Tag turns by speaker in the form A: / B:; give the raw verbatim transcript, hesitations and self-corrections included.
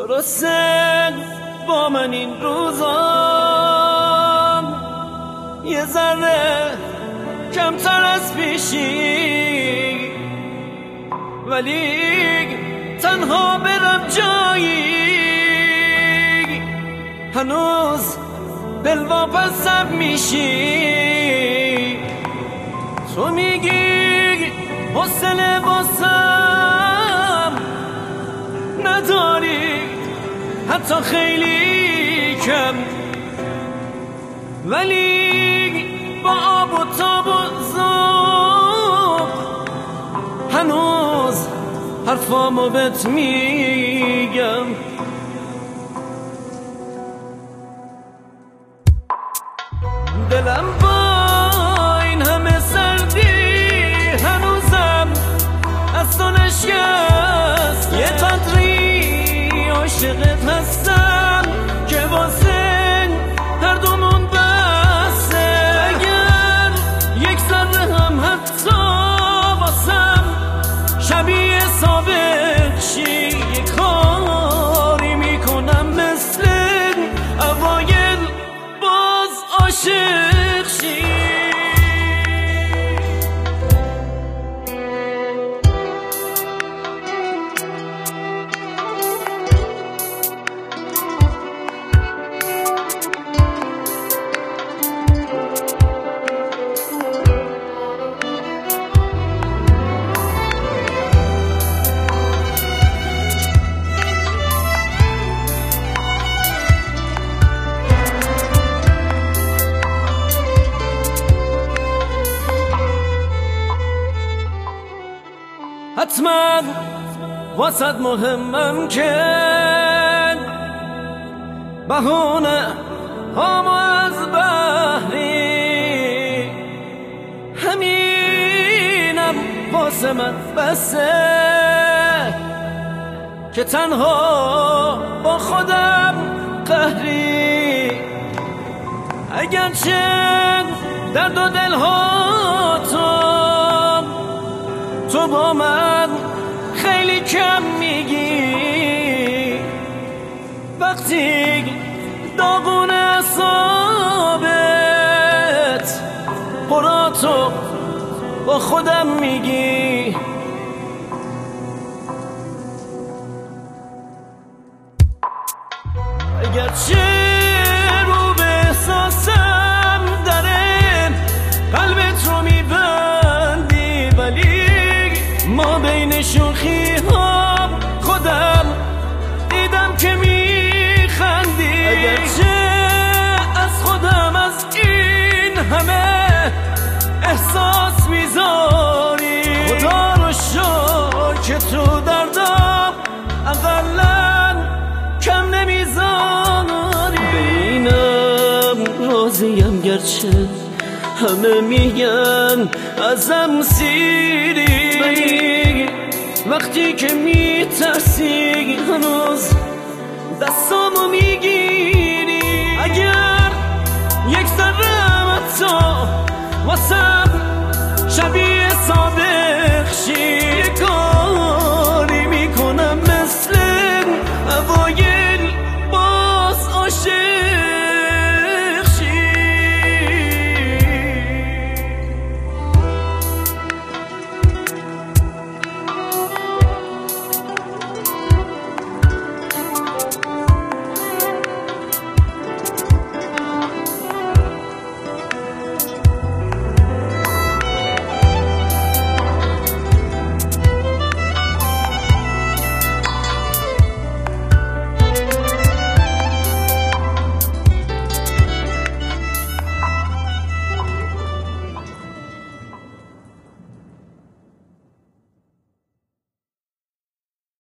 A: درسته با من این روزا یه ذره کمتر از پیشی، ولی تنها برم جایی هنوز دلواپسم میشی. تو میگی حوصله واسم نداری حتی خیلی کم، ولی با آب و تاب و ذوق هنوز حرفامو بهت میگم. دلم با این همه سردی هنوزم از تو نشکست، یه قدری عاشقت هستم که واسه هر دومون بسته. اگر یک ذره هم حتی واسم شبیه ثابت شی، یه کاری میکنم مثل اوایل باز عاشق شی. حتما واسد مهمم که بهونه هم از بحری، همینم واسه من بسه که تنها با خودم قهری. اگرچه درد و دلها تو تو با من خیلی کم میگی، وقتی داغون اعصابت براتو با خودم میگی. اگرچه رو به احساسم داره قلبت رو میبندی، ولی ما بین شوخی ها خودم دیدم که میخندی. اگرچه از خودم از این همه احساس میذاری، خدا رو شکر که تو دردم اقلن کم نمیذاری. بینم راضیم گرچه همه میگن ازم سیری، ولی وقتی که میترسی هنوز دستامو میگیری. اگر یک ذره حتی واسم